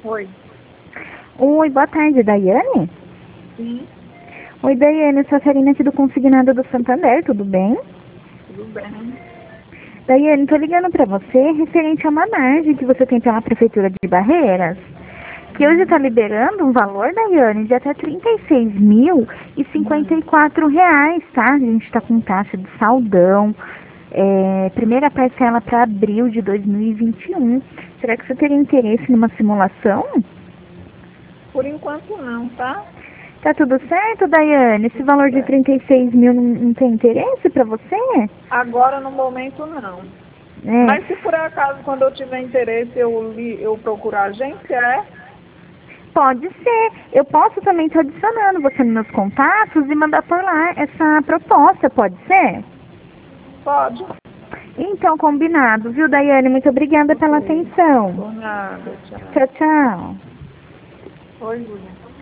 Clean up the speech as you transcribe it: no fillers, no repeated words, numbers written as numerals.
Oi. Oi, boa tarde, Daiane? Sim, Oi, Daiane, eu sou a Karina aqui do Consignado do Santander, tudo bem? tudo bem. Daiane, tô ligando pra você referente a uma margem que você tem pela Prefeitura de Barreiras, que hoje tá liberando um valor, Daiane, de até R$ 36.054, tá? A gente tá com taxa de saldão, primeira parcela para abril de 2021. Será que você teria interesse numa simulação? Por enquanto não, tá? Tá tudo certo, Daiane? Esse valor de 36 mil não tem interesse para você? Agora no momento não. É, Mas se por acaso quando eu tiver interesse eu procurar a agência, pode ser. Eu posso também estar adicionando você nos meus contatos e mandar por lá essa proposta, pode ser? Pode. Então, combinado, viu, Daiane? Muito obrigada pela Ok. atenção. Por nada, tchau. Tchau, tchau. Oi, Júlia.